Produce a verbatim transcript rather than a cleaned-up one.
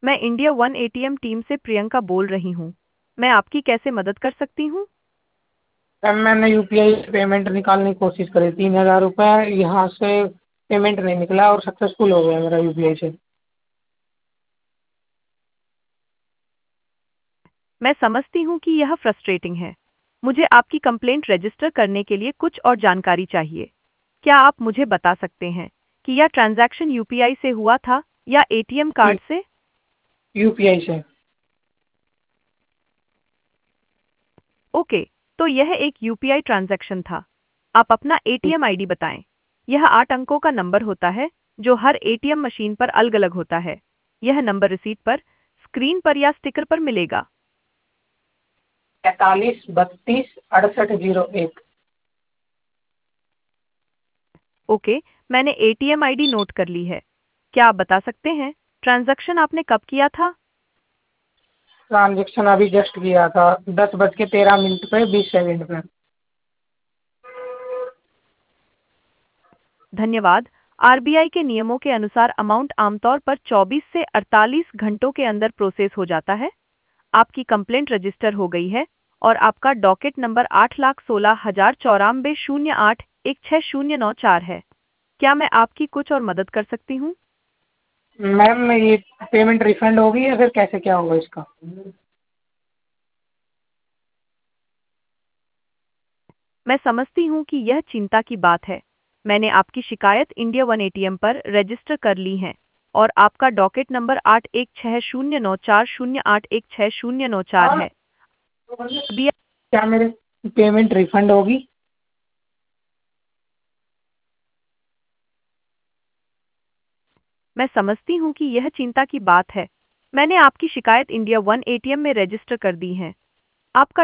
मैं India one ATM team से प्रियंका बोल रही हूँ। मैं आपकी कैसे मदद कर सकती हूँ? मैम मैंने यूपीआई से पेमेंट निकालने की कोशिश करी, तीन हजार रुपये यहाँ से पेमेंट नहीं निकला और सक्सेसफुल हो गया मेरा यूपीआई से। मैं समझती हूँ कि यह फ्रस्ट्रेटिंग है। मुझे आपकी कंप्लेंट रजिस्टर करने के लिए कुछ और जानकारी चाहिए। क्या आप मुझे बता सकते हैं कि यह ट्रांजैक्शन यूपीआई से हुआ था या एटीएम कार्ड से? यूपीआई से। ओके, तो यह एक यूपीआई ट्रांजैक्शन था। आप अपना एटीएम आईडी बताएं। यह आठ अंकों का नंबर होता है जो हर एटीएम मशीन पर अलग-अलग होता है। यह नंबर रिसीट पर, स्क्रीन पर या स्टिकर पर मिलेगा। पैंतालीस बत्तीस अड़सठ जीरो एक। ओके, मैंने एटीएम आईडी नोट कर ली है। क्या आप बता सकते हैं ट्रांजैक्शन आपने कब किया था? ट्रांजेक्शन अभी जस्ट किया था, दस बज के तेरह मिनट पे बीस सेकंड पे। धन्यवाद। आरबीआई के नियमों के अनुसार अमाउंट आमतौर पर चौबीस से अड़तालीस घंटों के अंदर प्रोसेस हो जाता है। आपकी कंप्लेंट रजिस्टर हो गई है और आपका डॉकेट नंबर आठ लाख सोलह हजार चौरानवे शून्य आठ एक छः शून्य नौ चार है। क्या मैं आपकी कुछ और मदद कर सकती हूँ? मैम ये पेमेंट रिफंड होगी या फिर कैसे क्या होगा इसका? मैं समझती हूँ कि यह चिंता की बात है। मैंने आपकी शिकायत इंडिया वन एटीएम पर रजिस्टर कर ली है और आपका डॉकेट नंबर आठ एक छः शून्य नौ चार शून्य आठ एक छः शून्य नौ चार है। अभी क्या मेरे पेमेंट रिफंड होगी? मैं समझती हूँ कि यह चिंता की बात है। मैंने आपकी शिकायत इंडिया वन एटीएम में रजिस्टर कर दी है। आपका